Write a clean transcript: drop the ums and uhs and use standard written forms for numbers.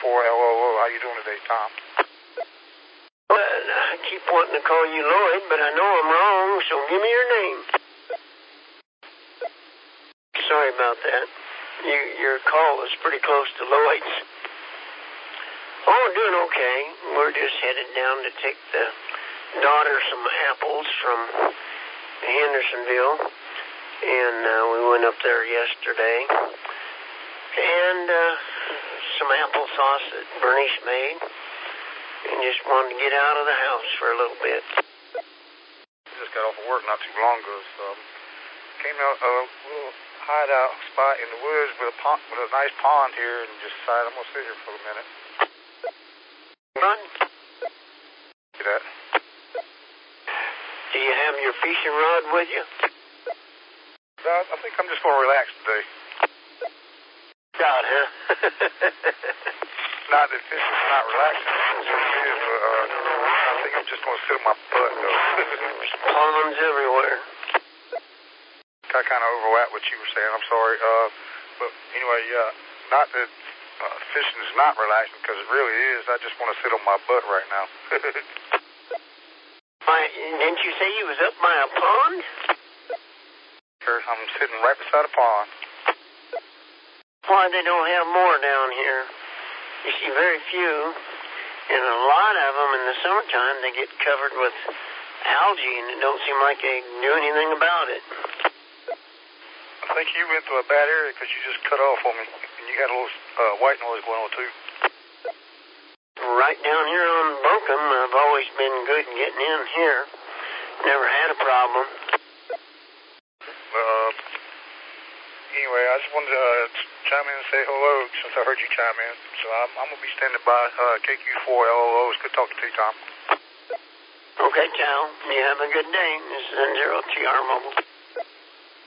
KQ4LOO. How you doing today, Tom? Well, I keep wanting to call you Lloyd, but I know I'm wrong, so give me your name. Sorry about that. Your call was pretty close to Lloyd's. Oh, doing okay. We're just headed down to take the daughter some apples from Hendersonville, and we went up there yesterday, and some applesauce that Bernice made, and just wanted to get out of the house for a little bit. I just got off of work not too long ago, so came out a little hideout spot in the woods with a nice pond here, and just decided I'm gonna sit here for a minute. Fun? See that? Do you have your fishing rod with you? I think I'm just gonna relax today. God, huh? Not that this is not relaxing, it is, but I think I'm just gonna sit on my butt though. There's ponds everywhere. I kind of overlap what you were saying. I'm sorry. But anyway, not that fishing is not relaxing, because it really is. I just want to sit on my butt right now. Didn't you say you was up by a pond? Sure, I'm sitting right beside a pond. Why, they don't have more down here. You see very few, and a lot of them in the summertime, they get covered with algae, and it don't seem like they do anything about it. I think you went through a bad area because you just cut off on me, and you got a little white noise going on too. Right down here on Bunkum, I've always been good getting in here. Never had a problem. Anyway, I just wanted to chime in and say hello since I heard you chime in. So I'm going to be standing by KQ4LOO. It's good talking to you, Tom. Okay, Cal. You have a good day. This is N0TR Mobile.